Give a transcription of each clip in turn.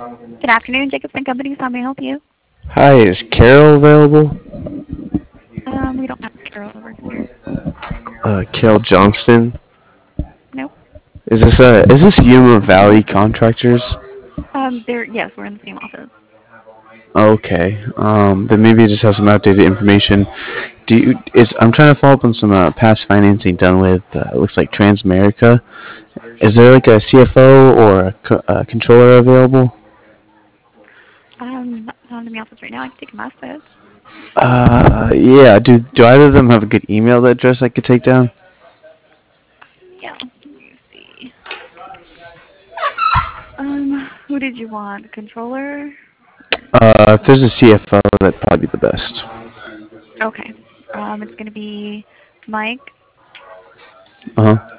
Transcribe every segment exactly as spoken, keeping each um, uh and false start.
Good afternoon, Jacobson Companies. How may I help you? Hi, is Carol available? Um, we don't have Carol over here. Uh, Carol Johnston. Nope. Is this uh is this Yuma Valley Contractors? Um, there. Yes, we're in the same office. Okay. Um, then maybe it just has some outdated information. Do you is I'm trying to follow up on some uh, past financing done with uh, it looks like Transamerica. Is there like a C F O or a, co- a controller available? Um, not, not in the office right now. I can take a message. Uh, yeah. Do do either of them have a good email address I could take down? Yeah. Let me see. Um, who did you want? Controller? Uh, if there's a C F O, that'd probably be the best. Okay. Um, it's gonna be Mike Uh huh.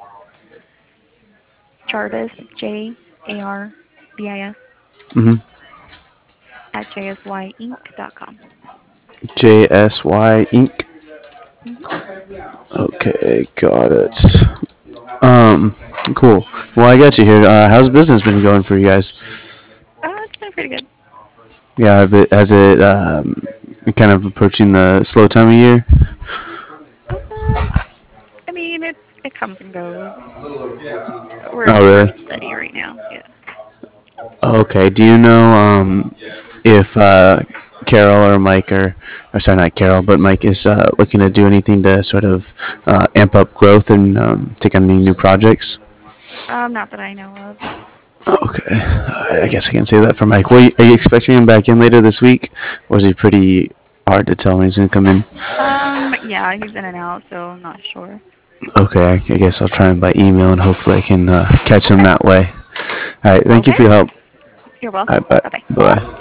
Jarvis, J A R V I S Mhm. at j s y inc dot com. J S Y Inc. Mm-hmm. Okay, got it. Um, cool. Well, I got you here. Uh, how's business been going for you guys? Uh, it's been pretty good. Yeah, have it, has it um, kind of approaching the slow time of year? Um, I mean, it it comes and goes. But we're Oh, we're really? steady right now. Yeah. Okay. Do you know um, if uh, Carol or Mike or, or sorry, not Carol, but Mike is uh, looking to do anything to sort of uh, amp up growth and um, take on any new projects? Um, not that I know of. Okay. I guess I can say that for Mike. Well, are you expecting him back in later this week, or is he pretty hard to tell when he's gonna come in? Um, yeah, he's in and out, so I'm not sure. Okay, I guess I'll try him by email and hopefully I can uh, catch him Okay. that way. All right. Thank you Okay. for your help. You're All welcome. right. Bye. Bye bye. Bye.